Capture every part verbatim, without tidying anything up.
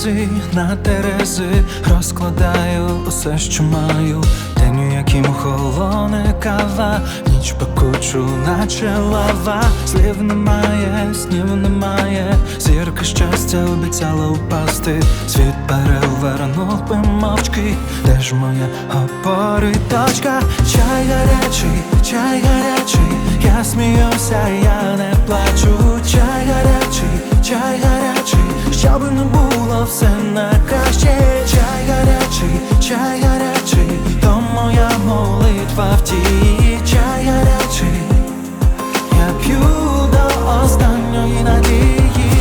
сльози на терези, розкладаю усе, що маю. День, у яким холоне кава, ніч пекучу, наче лава. Слів немає, снів немає, зірка щастя обіцяла впасти. Світ перевернув би мовчки, де ж моя опора й точка? Чай гарячий, чай гарячий, я сміюся, я не плачу. Чай гарячий, чай гарячий, щоби не було все на краще. Чай гарячий, чай гарячий, то моя молитва в тії. Чай гарячий, я п'ю до останньої надії.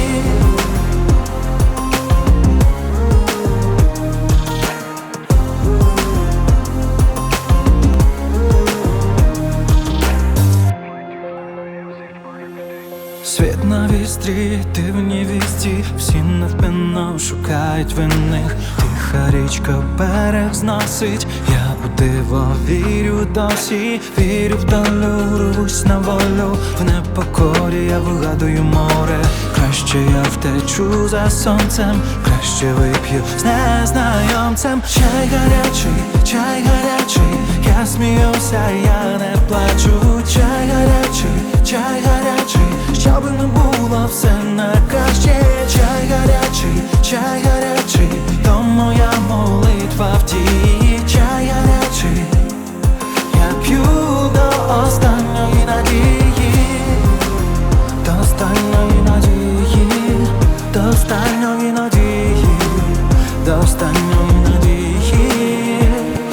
Світ на вістрі, ти в невісті, всі невпинно шукають винних. Тиха річка берег зносить, я у диво вірю досі. Вірю в долю, рвусь на волю, в непокорі я вигадую море. Краще я втечу за сонцем, краще вип'ю з незнайомцем. Чай гарячий, чай гарячий, я сміюся, я не плачу. Чай гарячий, чай гарячий, щоби не було все на краще. Чай гарячий, чай гарячий, то моя молитва в тії. Чай гарячий, я п'ю до останньої надії. До останньої надії, до останньої надії, до останньої надії,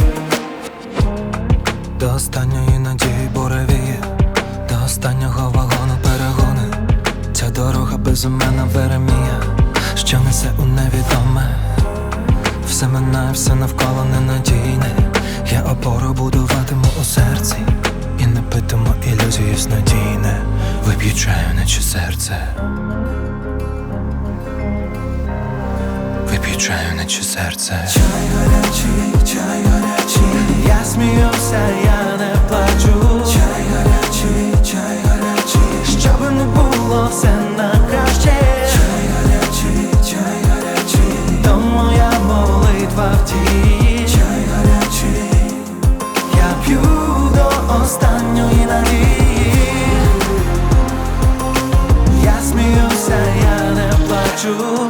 до останньої надії буревіє, до останнього вагону перегони. Ця дорога безіменна Веремія, що несе у невідоме. Все минає, все навколо ненадійне. Я опору будуватиму у серці і не питиму ілюзії снодійне. Вип'ю чаю, наче серце, вип'ю чаю, наче серце. Чай гарячий, чай гарячий, я сміюся, я не плачу. Чай гарячий, чай гарячий, щоби не було все на краще. Чай гарячий, чай гарячий, то моя молитва в тії. Чай гарячий, я п'ю до останньої надії. Я сміюся, я не плачу.